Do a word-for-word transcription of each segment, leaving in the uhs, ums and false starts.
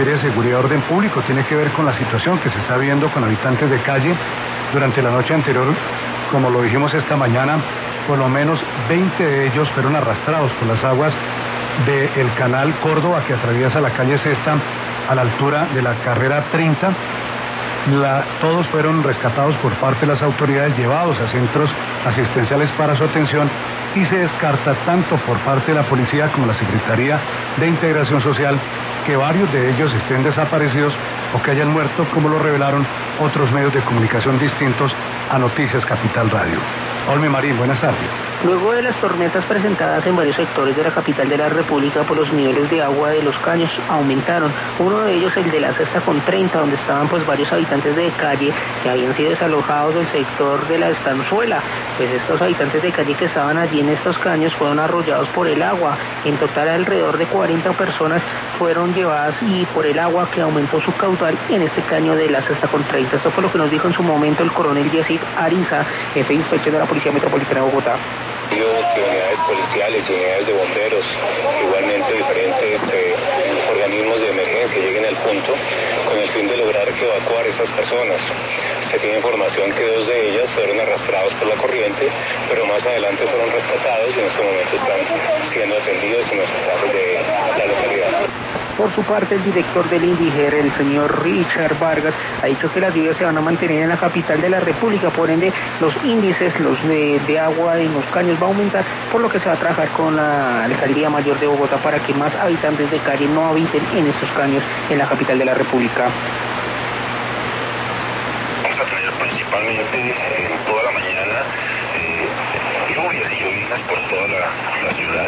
materia de seguridad y orden público, tiene que ver con la situación que se está viendo con habitantes de calle. Durante la noche anterior, como lo dijimos esta mañana, por lo menos veinte de ellos fueron arrastrados por las aguas del canal Córdoba que atraviesa la calle Sexta a la altura de la carrera treinta. La, todos fueron rescatados por parte de las autoridades, llevados a centros asistenciales para su atención, y se descarta tanto por parte de la policía como la Secretaría de Integración Social que varios de ellos estén desaparecidos o que hayan muerto, como lo revelaron otros medios de comunicación distintos a Noticias Capital Radio. Olme Marín, buenas tardes. Luego de las tormentas presentadas en varios sectores de la capital de la República, por los niveles de agua de los caños aumentaron. Uno de ellos, el de la Sexta con treinta, donde estaban pues varios habitantes de calle que habían sido desalojados del sector de la Estanzuela. Pues estos habitantes de calle que estaban allí en estos caños fueron arrollados por el agua. En total alrededor de cuarenta personas fueron llevadas y por el agua que aumentó su caudal en este caño de la Sexta con treinta. Esto fue lo que nos dijo en su momento el coronel Yacid Ariza, jefe de inspección de la Policía Metropolitana de Bogotá. Que unidades policiales y unidades de bomberos, igualmente diferentes eh, organismos de emergencia lleguen al punto con el fin de lograr evacuar a esas personas. Se tiene información que dos de ellas fueron arrastrados por la corriente, pero más adelante fueron rescatados y en este momento están siendo atendidos en hospitales de la localidad. Por su parte, el director del INDIGER, el señor Richard Vargas, ha dicho que las lluvias se van a mantener en la capital de la República, por ende los índices los de, de agua en los caños va a aumentar, por lo que se va a trabajar con la Alcaldía Mayor de Bogotá para que más habitantes de calle no habiten en estos caños en la capital de la República. Vamos a tener principalmente en toda la mañana eh, lluvias y llovinas por toda la, la ciudad.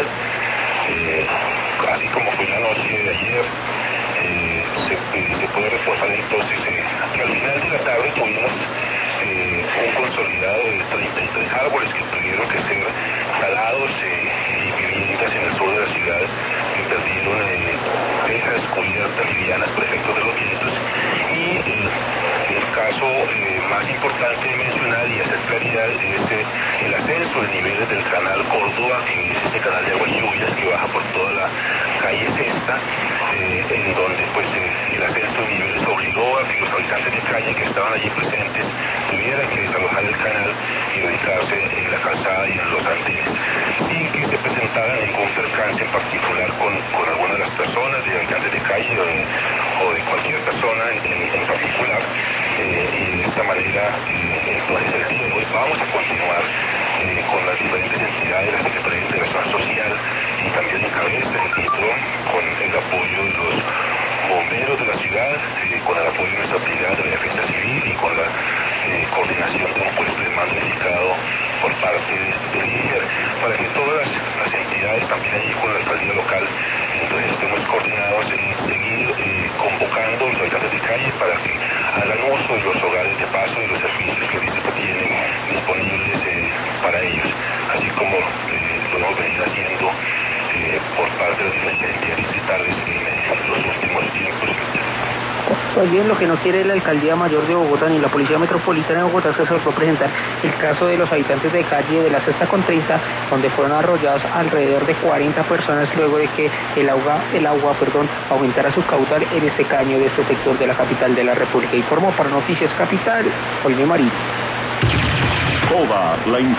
Eh, así como fue la noche de ayer, eh, se, eh, se puede reforzar entonces eh, que al final de la tarde tuvimos eh, un consolidado de treinta y tres árboles que tuvieron que ser talados eh, y viviendas en el sur de la ciudad que perdieron eh, tejas cubiertas livianas por efectos de los vientos. Y eh, el caso eh, más importante de mencionar, y esa es claridad, es eh, el ascenso de niveles del canal Córdoba, que es este canal de aguas lluvias que baja por toda la calle Sexta, eh, en donde pues eh, el ascenso de niveles obligó a que los habitantes de calle que estaban allí presentes tuvieran que desalojar el canal y ubicarse en la calzada y en los andenes, sin que se presentaran ningún percance en particular con, con alguna de las personas, de habitantes de calle o de, o de cualquier persona en, en, en particular. Eh, y de esta manera, eh, entonces el día de hoy vamos a continuar eh, con las diferentes entidades de la Secretaría de Integración Social y también en cabeza del Nitro, con el apoyo de los bomberos de la ciudad, eh, con el apoyo de nuestra brigada de la defensa civil y con la eh, coordinación de un puesto de mando unificado por parte del INDIGER, para que todas las, las entidades, también allí con la alcaldía local, entonces estemos coordinados en seguir eh, convocando a los habitantes de calle para que hagan uso de los hogares de paso y los servicios que el distrito tiene disponibles eh, para ellos, así como eh, lo hemos venido haciendo eh, por parte de las diferentes entidades distritales en eh, los últimos tiempos. Pues bien, lo que no quiere la Alcaldía Mayor de Bogotá ni la Policía Metropolitana de Bogotá es que se va a presentar el caso de los habitantes de calle de la Sexta con treinta, donde fueron arrollados alrededor de cuarenta personas luego de que el agua, el agua perdón, aumentara su caudal en este caño de este sector de la capital de la República. Informó para Noticias Capital, Olme Marín. Toda la